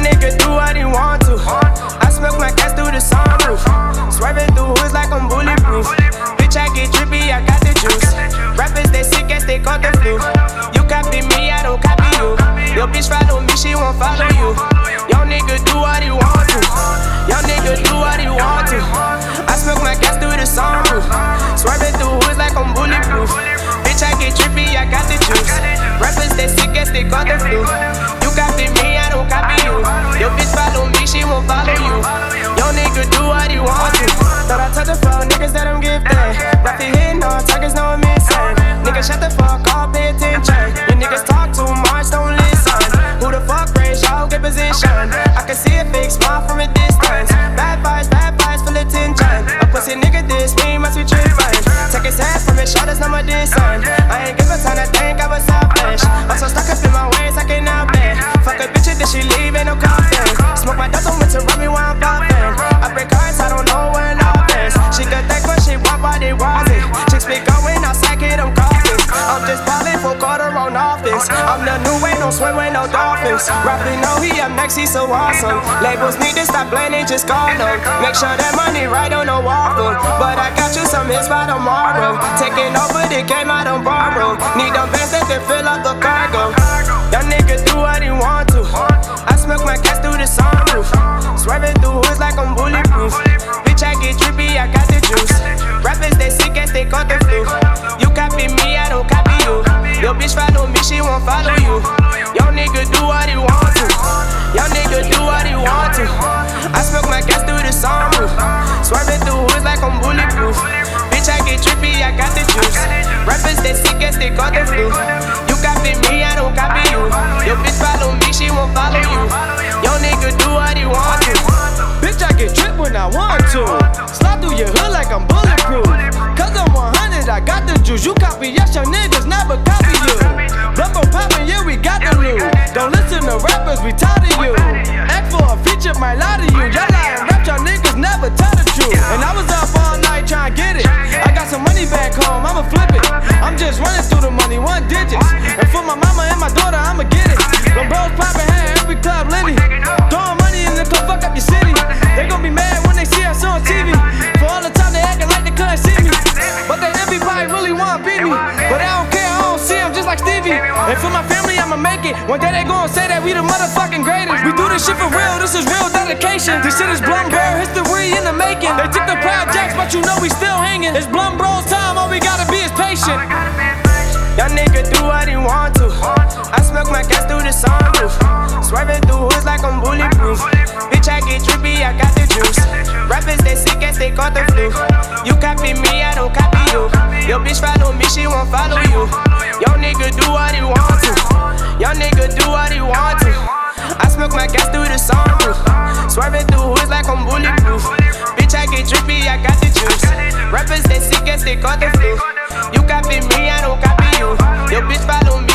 nigga do what he want to. I smoke my gas through the sunroof. Swerving through hoods like I'm bulletproof. Bitch, I get drippy, I got the juice. Rappers, they sick as they caught the flu. You copy me, I don't copy you. Your bitch follow me, she won't follow you. Young nigga do what he want to. Young nigga do what he want to. I smoke my gas through the sunroof. Swerving through hoods like I'm bulletproof. Bitch, I get drippy, I got the juice. Rappers, they sick as they caught the flu. You copy me, I don't copy you. Your bitch follow me, she won't follow you. Young nigga do what he want to. Thought I touch the floor, niggas that I'm gifted. Rappy hitting all targets, no I'm missing. Nigga, shut the fuck up, pay attention. You niggas talk too much, don't listen. Who the fuck raise y'all get position? I can see a fake smile from a distance. Bad vibes, full of tension. A pussy nigga this, me must be trippin'. Take his head from his shoulders, no more distance. I ain't give a time to think I was selfish. I'm so stuck up in my ways, I can't help it. Fuck a bitch, then she leave, ain't no confidence. Smoke my dope, don't wait to run me while I'm poppin'. I break hearts, I don't know where love is. She could think what she want, but it wasn't. Chicks be going outside, get them coffee. I'm just ballin' for quarter on office. I'm the new way, don't swim with no dolphins. Rapping, know he up next, he's so awesome. Labels need to stop blaming, just call them. Make sure that money right on the waffle. But I got you some hits by tomorrow. Taking over the game, I don't borrow. Need them bands that can fill up the cargo. Young nigga do what he want to. I smoke my gas through the sunroof. Swerving through hoods like I'm bulletproof. Bitch, I get drippy, I got the juice. Rappers, they sick as they caught the flu. You copy me, I don't copy you. Your bitch follow me, she won't follow you. Young nigga do what he want to. Young nigga do what he want to. I smoke my gas through the sunroof. Swerving through hoods like I'm bulletproof. Bitch, I get drippy, I got the juice. Rappers, they sick as they caught the flu. You copy me, I don't copy you. Your bitch follow me, she won't follow you. Young nigga do what he want to. Bitch, I get tripped when I want to. Slide through your hood like I'm bulletproof. Cause I'm 100, I got the juice. You copy, yes, your niggas never copy you. Bluff on poppin', yeah, we got the loot. Don't listen to rappers, we tired of you. Act for a feature, might lie to you. Y'all lying rap, y'all niggas never tell the truth. And I was up all night trying to get it. I got some money back home, I'ma flip it. I'm just running through the money, 1 digits. And for my mama and my daughter, I'ma get it. When bros poppin', had every club litty. Throwing money in the club, fuck up your city. They gon' be mad when they see us on TV. For all the time they actin' like they couldn't see me. But they everybody really wanna beat me. But I don't care, I don't see them just like Stevie. And for my family, I'ma make it. One day they gon' say that we the motherfucking greatest. We do this shit for real, this is real dedication. This shit is Blumberg, history in the making. They took the projects, but you know we still hanging. It's Blum Bros time, all we gotta be is patient. Young nigga do what he want to. I smoke my gas through the sunroof. Swerving through hoods like I'm bulletproof. Bitch, I get drippy, I got the juice. Rappers, they sick as they caught the flu. You copy me, I don't copy you. Your bitch follow me, she won't follow you. Young nigga do what he want to. Young nigga do what he want to. I smoke my gas through the sunroof. Swerving through hoods like I'm bulletproof. Bitch, I get drippy, I got the juice. Rappers, they sick as they caught the flu. You copy me, I don't copy you. Your bitch follow me.